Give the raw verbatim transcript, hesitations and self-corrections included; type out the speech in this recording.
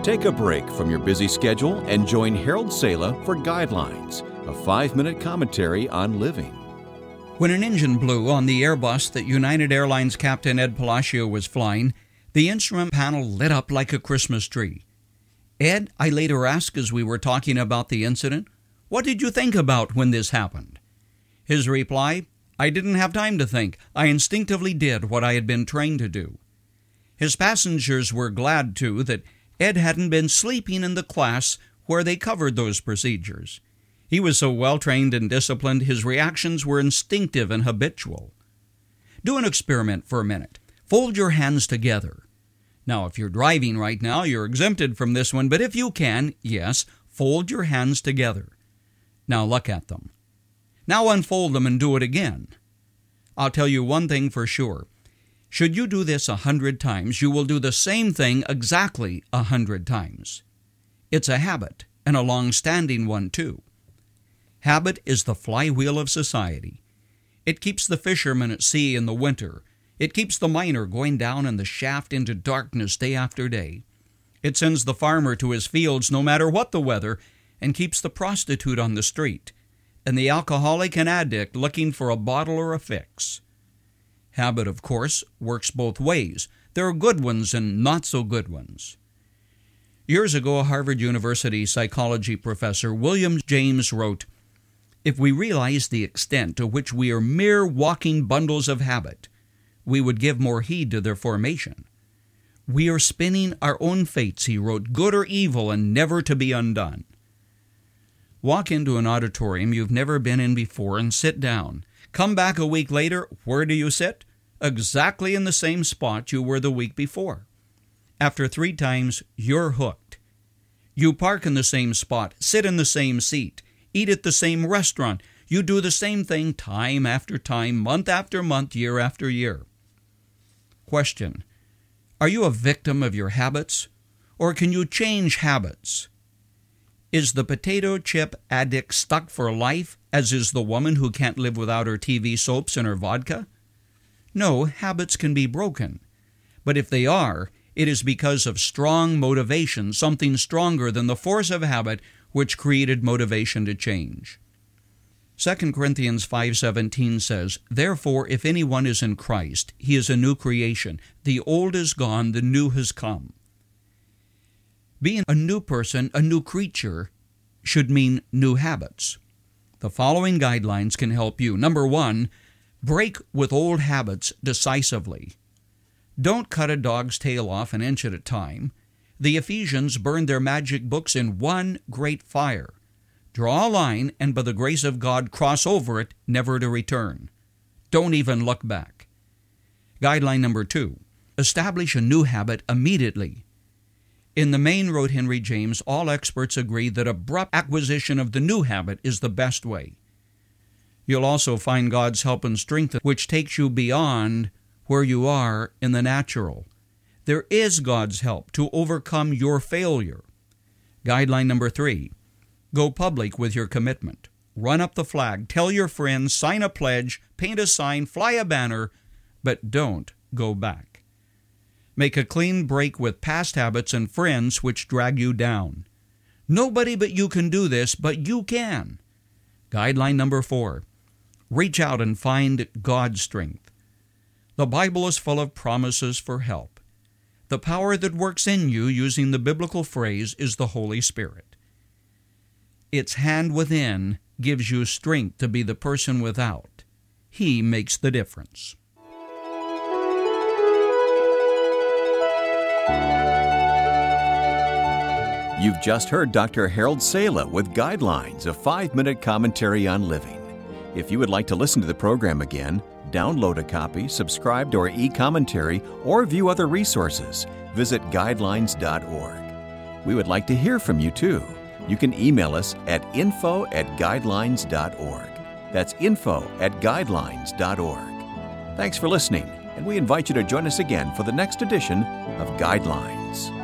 Take a break from your busy schedule and join Harold Sala for Guidelines, a five-minute commentary on living. When an engine blew on the Airbus that United Airlines Captain Ed Palacio was flying, the instrument panel lit up like a Christmas tree. Ed, I later asked as we were talking about the incident, what did you think about when this happened? His reply, I didn't have time to think. I instinctively did what I had been trained to do. His passengers were glad, too, that Ed hadn't been sleeping in the class where they covered those procedures. He was so well-trained and disciplined, his reactions were instinctive and habitual. Do an experiment for a minute. Fold your hands together. Now, if you're driving right now, you're exempted from this one, but if you can, yes, fold your hands together. Now look at them. Now unfold them and do it again. I'll tell you one thing for sure. Should you do this a hundred times, you will do the same thing exactly a hundred times. It's a habit, and a long-standing one, too. Habit is the flywheel of society. It keeps the fisherman at sea in the winter. It keeps the miner going down in the shaft into darkness day after day. It sends the farmer to his fields no matter what the weather, and keeps the prostitute on the street, and the alcoholic and addict looking for a bottle or a fix. Habit, of course, works both ways. There are good ones and not so good ones. Years ago, a Harvard University psychology professor, William James, wrote, if we realized the extent to which we are mere walking bundles of habit, we would give more heed to their formation. We are spinning our own fates, he wrote, good or evil and never to be undone. Walk into an auditorium you've never been in before and sit down. Come back a week later, where do you sit? Exactly in the same spot you were the week before. After three times, you're hooked. You park in the same spot, sit in the same seat, eat at the same restaurant. You do the same thing time after time, month after month, year after year. Question: are you a victim of your habits, or can you change habits? Is the potato chip addict stuck for life, as is the woman who can't live without her T V soaps and her vodka? No, habits can be broken. But if they are, it is because of strong motivation, something stronger than the force of habit which created motivation to change. Second Corinthians five seventeen says, therefore, if anyone is in Christ, he is a new creation. The old is gone, the new has come. Being a new person, a new creature, should mean new habits. The following guidelines can help you. Number one, break with old habits decisively. Don't cut a dog's tail off an inch at a time. The Ephesians burned their magic books in one great fire. Draw a line, and by the grace of God, cross over it, never to return. Don't even look back. Guideline number two, establish a new habit immediately. In the main, wrote Henry James, all experts agree that abrupt acquisition of the new habit is the best way. You'll also find God's help and strength, which takes you beyond where you are in the natural. There is God's help to overcome your failure. Guideline number three, go public with your commitment. Run up the flag, tell your friends, sign a pledge, paint a sign, fly a banner, but don't go back. Make a clean break with past habits and friends which drag you down. Nobody but you can do this, but you can. Guideline number four, reach out and find God's strength. The Bible is full of promises for help. The power that works in you, using the biblical phrase, is the Holy Spirit. Its hand within gives you strength to be the person without. He makes the difference. You've just heard Doctor Harold Sala with Guidelines, a five-minute commentary on living. If you would like to listen to the program again, download a copy, subscribe to our e-commentary, or view other resources, visit guidelines dot org. We would like to hear from you, too. You can email us at info at guidelines dot org. That's info at guidelines dot org. Thanks for listening, and we invite you to join us again for the next edition of Guidelines.